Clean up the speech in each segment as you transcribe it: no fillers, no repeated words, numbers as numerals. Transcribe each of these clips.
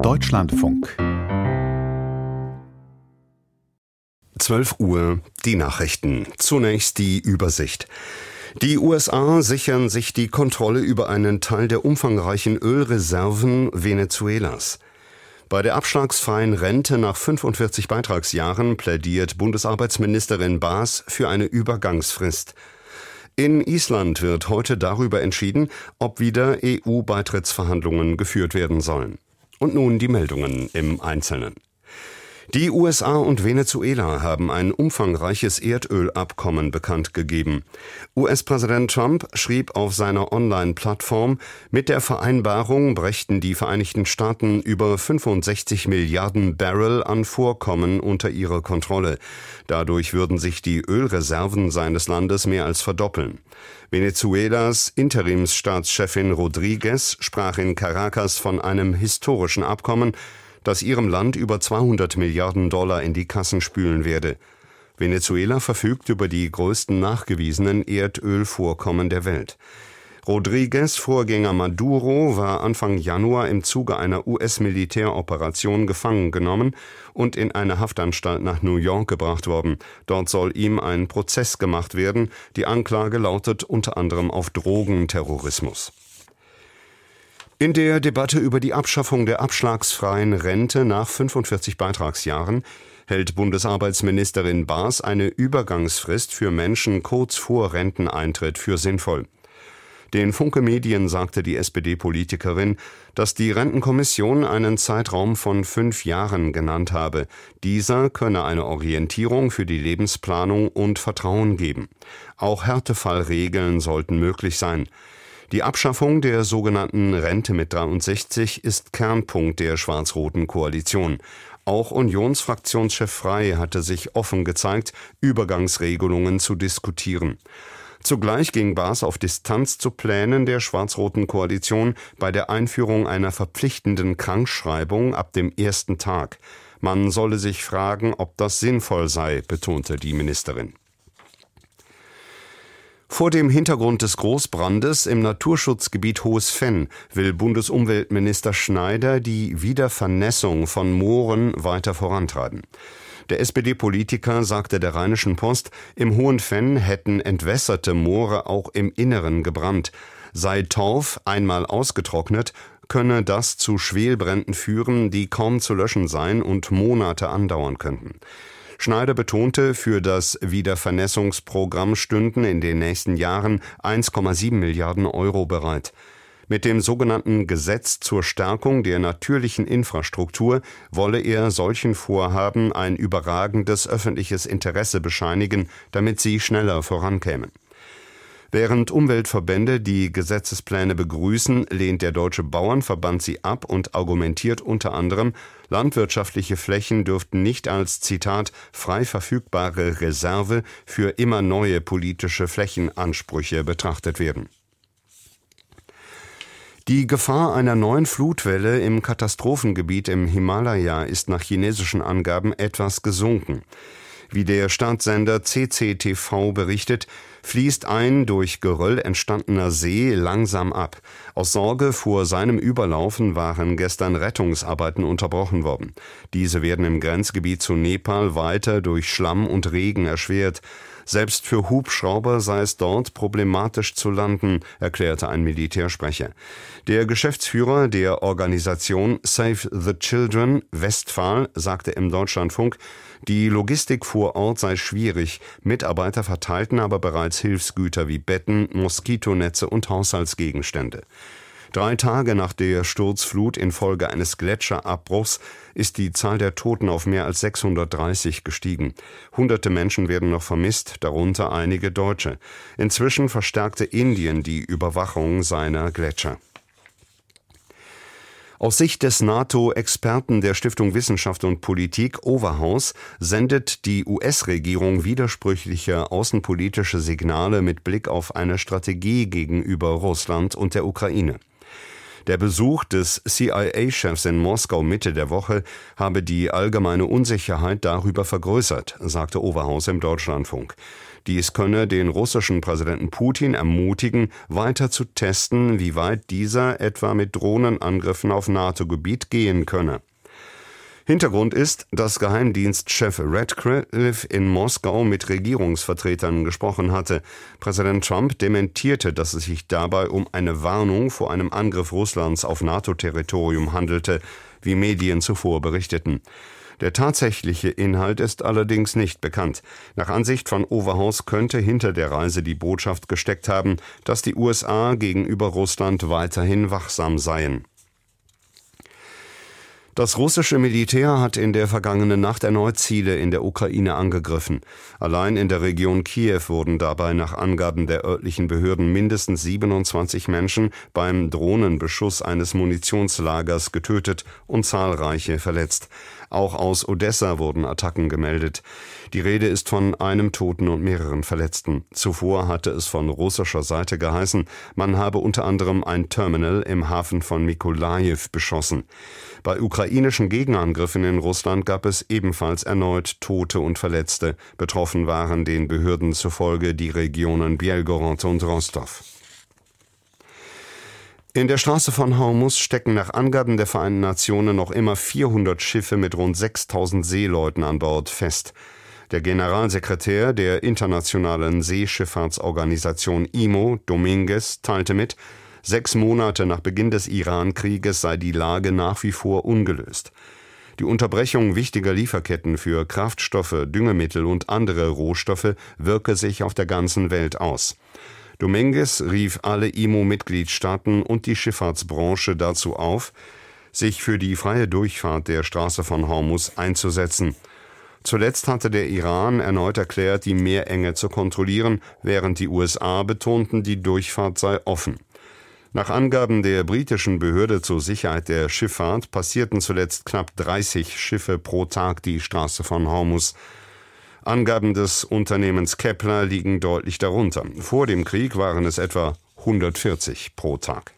Deutschlandfunk 12 Uhr, die Nachrichten. Zunächst die Übersicht. Die USA sichern sich die Kontrolle über einen Teil der umfangreichen Ölreserven Venezuelas. Bei der abschlagsfreien Rente nach 45 Beitragsjahren plädiert Bundesarbeitsministerin Baas für eine Übergangsfrist. In Island wird heute darüber entschieden, ob wieder EU-Beitrittsverhandlungen geführt werden sollen. Und nun die Meldungen im Einzelnen. Die USA und Venezuela haben ein umfangreiches Erdölabkommen bekannt gegeben. US-Präsident Trump schrieb auf seiner Online-Plattform, mit der Vereinbarung brächten die Vereinigten Staaten über 65 Milliarden Barrel an Vorkommen unter ihre Kontrolle. Dadurch würden sich die Ölreserven seines Landes mehr als verdoppeln. Venezuelas Interimsstaatschefin Rodriguez sprach in Caracas von einem historischen Abkommen, das ihrem Land über 200 Milliarden Dollar in die Kassen spülen werde. Venezuela verfügt über die größten nachgewiesenen Erdölvorkommen der Welt. Rodriguez' Vorgänger Maduro war Anfang Januar im Zuge einer US-Militäroperation gefangen genommen und in eine Haftanstalt nach New York gebracht worden. Dort soll ihm ein Prozess gemacht werden. Die Anklage lautet unter anderem auf Drogenterrorismus. In der Debatte über die Abschaffung der abschlagsfreien Rente nach 45 Beitragsjahren hält Bundesarbeitsministerin Baas eine Übergangsfrist für Menschen kurz vor Renteneintritt für sinnvoll. Den Funke Medien sagte die SPD-Politikerin, dass die Rentenkommission einen Zeitraum von 5 Jahren genannt habe. Dieser könne eine Orientierung für die Lebensplanung und Vertrauen geben. Auch Härtefallregeln sollten möglich sein. Die Abschaffung der sogenannten Rente mit 63 ist Kernpunkt der schwarz-roten Koalition. Auch Unionsfraktionschef Frey hatte sich offen gezeigt, Übergangsregelungen zu diskutieren. Zugleich ging Baas auf Distanz zu Plänen der schwarz-roten Koalition bei der Einführung einer verpflichtenden Krankschreibung ab dem ersten Tag. Man solle sich fragen, ob das sinnvoll sei, betonte die Ministerin. Vor dem Hintergrund des Großbrandes im Naturschutzgebiet Hohes Venn will Bundesumweltminister Schneider die Wiedervernässung von Mooren weiter vorantreiben. Der SPD-Politiker sagte der Rheinischen Post, im Hohen Venn hätten entwässerte Moore auch im Inneren gebrannt. Sei Torf einmal ausgetrocknet, könne das zu Schwelbränden führen, die kaum zu löschen seien und Monate andauern könnten. Schneider betonte, für das Wiedervernässungsprogramm stünden in den nächsten Jahren 1,7 Milliarden Euro bereit. Mit dem sogenannten Gesetz zur Stärkung der natürlichen Infrastruktur wolle er solchen Vorhaben ein überragendes öffentliches Interesse bescheinigen, damit sie schneller vorankämen. Während Umweltverbände die Gesetzespläne begrüßen, lehnt der Deutsche Bauernverband sie ab und argumentiert unter anderem, landwirtschaftliche Flächen dürften nicht als, Zitat, frei verfügbare Reserve für immer neue politische Flächenansprüche betrachtet werden. Die Gefahr einer neuen Flutwelle im Katastrophengebiet im Himalaya ist nach chinesischen Angaben etwas gesunken. Wie der Staatssender CCTV berichtet, fließt ein durch Geröll entstandener See langsam ab. Aus Sorge vor seinem Überlaufen waren gestern Rettungsarbeiten unterbrochen worden. Diese werden im Grenzgebiet zu Nepal weiter durch Schlamm und Regen erschwert. Selbst für Hubschrauber sei es dort problematisch zu landen, erklärte ein Militärsprecher. Der Geschäftsführer der Organisation Save the Children, Westphal, sagte im Deutschlandfunk, die Logistik vor Ort sei schwierig. Mitarbeiter verteilten aber bereits Hilfsgüter wie Betten, Moskitonetze und Haushaltsgegenstände. 3 Tage nach der Sturzflut infolge eines Gletscherabbruchs ist die Zahl der Toten auf mehr als 630 gestiegen. Hunderte Menschen werden noch vermisst, darunter einige Deutsche. Inzwischen verstärkte Indien die Überwachung seiner Gletscher. Aus Sicht des NATO-Experten der Stiftung Wissenschaft und Politik Overhaus sendet die US-Regierung widersprüchliche außenpolitische Signale mit Blick auf eine Strategie gegenüber Russland und der Ukraine. Der Besuch des CIA-Chefs in Moskau Mitte der Woche habe die allgemeine Unsicherheit darüber vergrößert, sagte Overhaus im Deutschlandfunk. Dies könne den russischen Präsidenten Putin ermutigen, weiter zu testen, wie weit dieser etwa mit Drohnenangriffen auf NATO-Gebiet gehen könne. Hintergrund ist, dass Geheimdienstchef Radcliffe in Moskau mit Regierungsvertretern gesprochen hatte. Präsident Trump dementierte, dass es sich dabei um eine Warnung vor einem Angriff Russlands auf NATO-Territorium handelte, wie Medien zuvor berichteten. Der tatsächliche Inhalt ist allerdings nicht bekannt. Nach Ansicht von Overhaus könnte hinter der Reise die Botschaft gesteckt haben, dass die USA gegenüber Russland weiterhin wachsam seien. Das russische Militär hat in der vergangenen Nacht erneut Ziele in der Ukraine angegriffen. Allein in der Region Kiew wurden dabei nach Angaben der örtlichen Behörden mindestens 27 Menschen beim Drohnenbeschuss eines Munitionslagers getötet und zahlreiche verletzt. Auch aus Odessa wurden Attacken gemeldet. Die Rede ist von einem Toten und mehreren Verletzten. Zuvor hatte es von russischer Seite geheißen, man habe unter anderem ein Terminal im Hafen von Mykolajiw beschossen. Bei ukrainischen Gegenangriffen in Russland gab es ebenfalls erneut Tote und Verletzte. Betroffen waren den Behörden zufolge die Regionen Belgorod und Rostov. In der Straße von Hormuz stecken nach Angaben der Vereinten Nationen noch immer 400 Schiffe mit rund 6.000 Seeleuten an Bord fest. Der Generalsekretär der Internationalen Seeschifffahrtsorganisation IMO, Dominguez, teilte mit, 6 Monate nach Beginn des Iran-Krieges sei die Lage nach wie vor ungelöst. Die Unterbrechung wichtiger Lieferketten für Kraftstoffe, Düngemittel und andere Rohstoffe wirke sich auf der ganzen Welt aus. Dominguez rief alle IMO-Mitgliedstaaten und die Schifffahrtsbranche dazu auf, sich für die freie Durchfahrt der Straße von Hormuz einzusetzen. Zuletzt hatte der Iran erneut erklärt, die Meerenge zu kontrollieren, während die USA betonten, die Durchfahrt sei offen. Nach Angaben der britischen Behörde zur Sicherheit der Schifffahrt passierten zuletzt knapp 30 Schiffe pro Tag die Straße von Hormuz. Angaben des Unternehmens Kepler liegen deutlich darunter. Vor dem Krieg waren es etwa 140 pro Tag.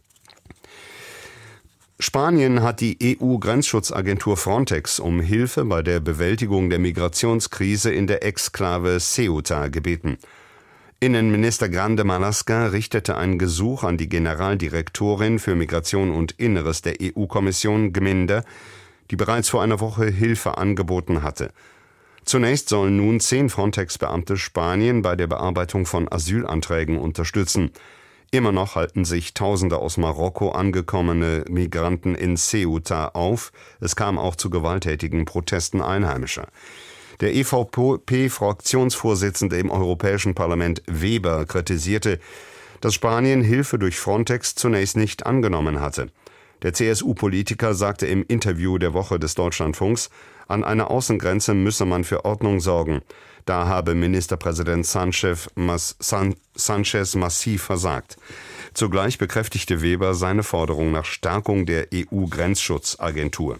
Spanien hat die EU-Grenzschutzagentur Frontex um Hilfe bei der Bewältigung der Migrationskrise in der Exklave Ceuta gebeten. Innenminister Grande Marlaska richtete ein Gesuch an die Generaldirektorin für Migration und Inneres der EU-Kommission, Gminder, die bereits vor einer Woche Hilfe angeboten hatte. Zunächst sollen nun 10 Frontex-Beamte Spanien bei der Bearbeitung von Asylanträgen unterstützen. Immer noch halten sich Tausende aus Marokko angekommene Migranten in Ceuta auf. Es kam auch zu gewalttätigen Protesten Einheimischer. Der EVP-Fraktionsvorsitzende im Europäischen Parlament Weber kritisierte, dass Spanien Hilfe durch Frontex zunächst nicht angenommen hatte. Der CSU-Politiker sagte im Interview der Woche des Deutschlandfunks, an einer Außengrenze müsse man für Ordnung sorgen. Da habe Ministerpräsident Sánchez massiv versagt. Zugleich bekräftigte Weber seine Forderung nach Stärkung der EU-Grenzschutzagentur.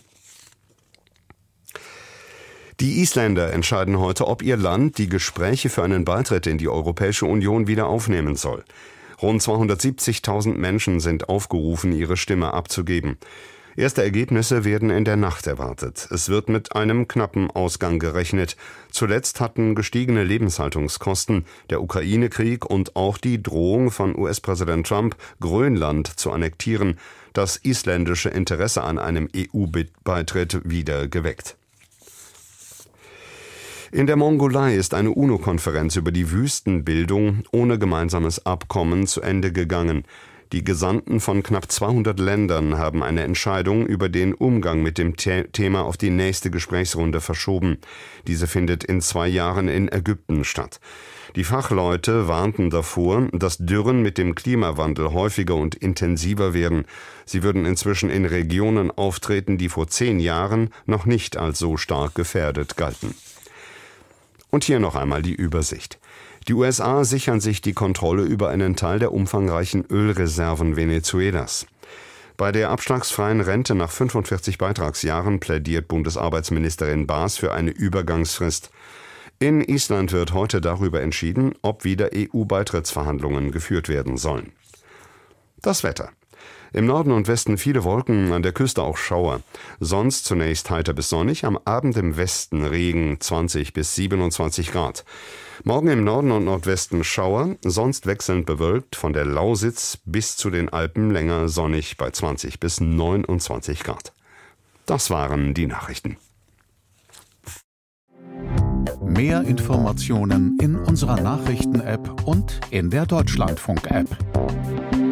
Die Isländer entscheiden heute, ob ihr Land die Gespräche für einen Beitritt in die Europäische Union wieder aufnehmen soll. Rund 270.000 Menschen sind aufgerufen, ihre Stimme abzugeben. Erste Ergebnisse werden in der Nacht erwartet. Es wird mit einem knappen Ausgang gerechnet. Zuletzt hatten gestiegene Lebenshaltungskosten, der Ukraine-Krieg und auch die Drohung von US-Präsident Trump, Grönland zu annektieren, das isländische Interesse an einem EU-Beitritt wieder geweckt. In der Mongolei ist eine UNO-Konferenz über die Wüstenbildung ohne gemeinsames Abkommen zu Ende gegangen. Die Gesandten von knapp 200 Ländern haben eine Entscheidung über den Umgang mit dem Thema auf die nächste Gesprächsrunde verschoben. Diese findet in 2 Jahren in Ägypten statt. Die Fachleute warnten davor, dass Dürren mit dem Klimawandel häufiger und intensiver werden. Sie würden inzwischen in Regionen auftreten, die vor 10 Jahren noch nicht als so stark gefährdet galten. Und hier noch einmal die Übersicht. Die USA sichern sich die Kontrolle über einen Teil der umfangreichen Ölreserven Venezuelas. Bei der abschlagsfreien Rente nach 45 Beitragsjahren plädiert Bundesarbeitsministerin Baas für eine Übergangsfrist. In Island wird heute darüber entschieden, ob wieder EU-Beitrittsverhandlungen geführt werden sollen. Das Wetter. Im Norden und Westen viele Wolken, an der Küste auch Schauer. Sonst zunächst heiter bis sonnig, am Abend im Westen Regen 20 bis 27 Grad. Morgen im Norden und Nordwesten Schauer, sonst wechselnd bewölkt, von der Lausitz bis zu den Alpen länger sonnig bei 20 bis 29 Grad. Das waren die Nachrichten. Mehr Informationen in unserer Nachrichten-App und in der Deutschlandfunk-App.